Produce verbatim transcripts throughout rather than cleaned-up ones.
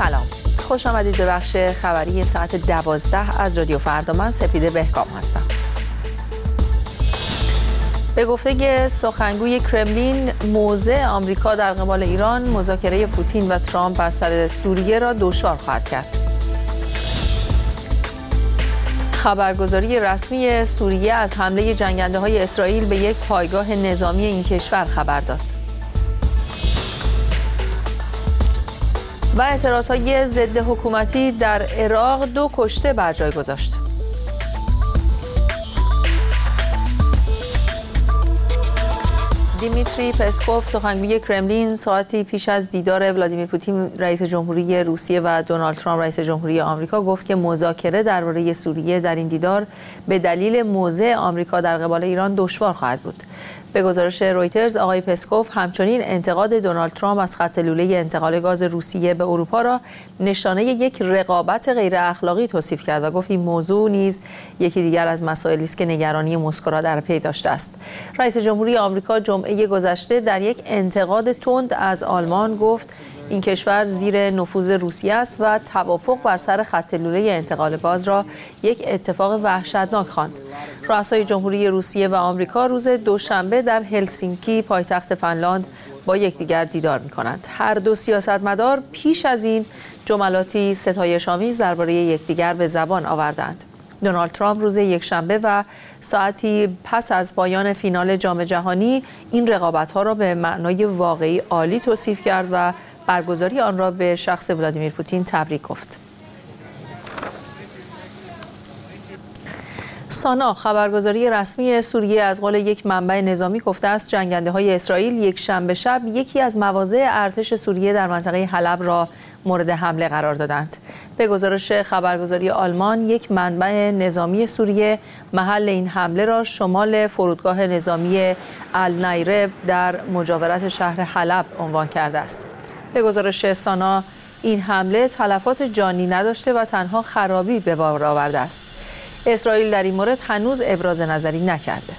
سلام، خوش آمدید به بخش خبری ساعت دوازده از رادیو فردا. من سپیده بهکام هستم. به گفته سخنگوی کرملین، موضع آمریکا در قبال ایران مذاکره پوتین و ترامپ بر سر سوریه را دشوار خواهد کرد. خبرگزاری رسمی سوریه از حمله جنگنده‌های اسرائیل به یک پایگاه نظامی این کشور خبر داد. و اعتراضهای ضد حکومتی در عراق دو کشته بر جای گذاشت. دیمیتری پسکوف، سخنگوی کرملین، ساعتی پیش از دیدار ولادیمیر پوتین رئیس جمهوری روسیه و دونالد ترامپ رئیس جمهوری آمریکا گفت که مذاکره درباره سوریه در این دیدار به دلیل موضع آمریکا در قبال ایران دشوار خواهد بود. به گزارش رویترز، آقای پسکوف همچنین انتقاد دونالد ترامپ از خط لوله انتقال گاز روسیه به اروپا را نشانه یک رقابت غیر اخلاقی توصیف کرد و گفت این موضوع نیز یکی دیگر از مسائلی است که نگرانی مسکو را در پی داشته است. رئیس جمهوری آمریکا جمعه گذشته در یک انتقاد تند از آلمان گفت این کشور زیر نفوذ روسیه است و توافق بر سر خط لوله انتقال گاز را یک اتفاق وحشتناک خواند. رؤسای جمهوری روسیه و آمریکا روز دوشنبه در هلسینکی پایتخت فنلاند با یکدیگر دیدار می‌کنند. هر دو سیاستمدار پیش از این جملاتی ستایش‌آمیز درباره یکدیگر به زبان آوردند. دونالد ترامپ روز یکشنبه و ساعتی پس از پایان فینال جام جهانی این رقابت‌ها را به معنای واقعی عالی توصیف کرد و برگزاری آن را به شخص ولادیمیر پوتین تبریک گفت. سانا، خبرگزاری رسمی سوریه، از قول یک منبع نظامی گفته است جنگنده‌های اسرائیل یک شنبه شب یکی از مواضع ارتش سوریه در منطقه حلب را مورد حمله قرار دادند. به گزارش خبرگزاری آلمان، یک منبع نظامی سوریه محل این حمله را شمال فرودگاه نظامی النیرب در مجاورت شهر حلب عنوان کرده است. به گزارش سانا، این حمله تلفات جانی نداشته و تنها خرابی به بار آورده است. اسرائیل در این مورد هنوز ابراز نظری نکرده.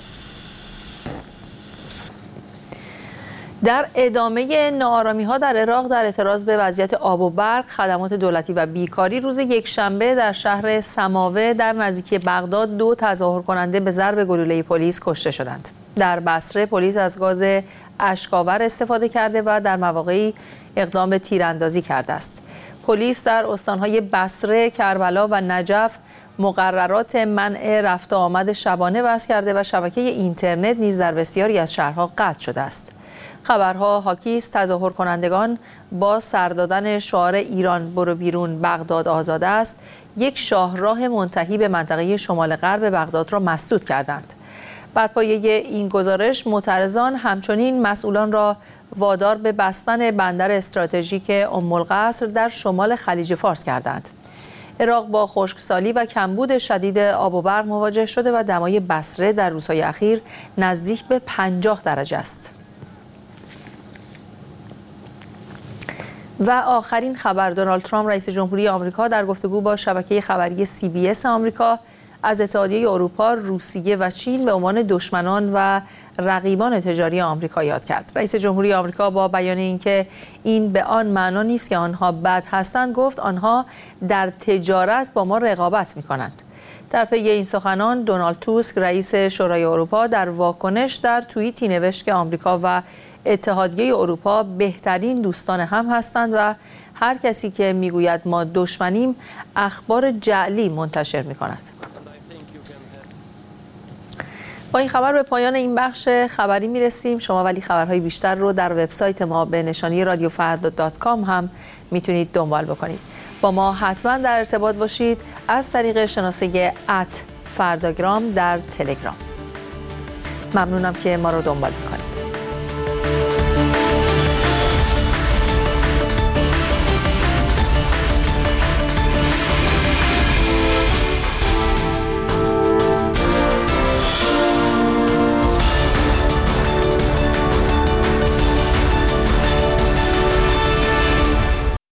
در ادامه ناآرامی‌ها در عراق در اعتراض به وضعیت آب و برق، خدمات دولتی و بیکاری، روز یکشنبه در شهر سماوه در نزدیکی بغداد دو تظاهر کننده به ضرب گلوله پلیس کشته شدند. در بصره پلیس از گاز اشک‌آور استفاده کرده و در مواقعی اقدام به تیراندازی کرده است. پلیس در استان‌های بصره، کربلا و نجف مقررات منع رفت و آمد شبانه وضع کرده و شبکه اینترنت نیز در بسیاری از شهرها قطع شده است. خبرها حاکی است تظاهر کنندگان با سر دادن شعار ایران برو بیرون بغداد آزاد است یک شاهراه منتهی به منطقه شمال غرب بغداد را مسدود کردند. بر پایه این گزارش معترضان همچنین مسئولان را وادار به بستن بندر استراتژیک ام القصر در شمال خلیج فارس کردند. عراق با خشکسالی و کمبود شدید آب و برق مواجه شده و دمای بصره در روزهای اخیر نزدیک به پنجاه درجه است. و آخرین خبر، دونالد ترامپ رئیس جمهوری آمریکا در گفتگو با شبکه خبری سی بی اس آمریکا از اتحادیه اروپا، روسیه و چین به عنوان دشمنان و رقیبان تجاری آمریکا یاد کرد. رئیس جمهوری آمریکا با بیان اینکه این به آن معنا نیست که آنها بد هستند، گفت آنها در تجارت با ما رقابت می‌کنند. در پی این سخنان، دونالد توسک رئیس شورای اروپا در واکنش در توییتی نوشت که آمریکا و اتحادیه اروپا بهترین دوستان هم هستند و هر کسی که میگوید ما دشمنیم اخبار جعلی منتشر می‌کند. با این خبر به پایان این بخش خبری میرسیم. شما ولی خبرهای بیشتر رو در وبسایت ما به نشانی رادیو فردا دات کام هم میتونید دنبال بکنید. با ما حتما در ارتباط باشید از طریق شناسه ات فرداگرام در تلگرام. ممنونم که ما رو دنبال میکنید.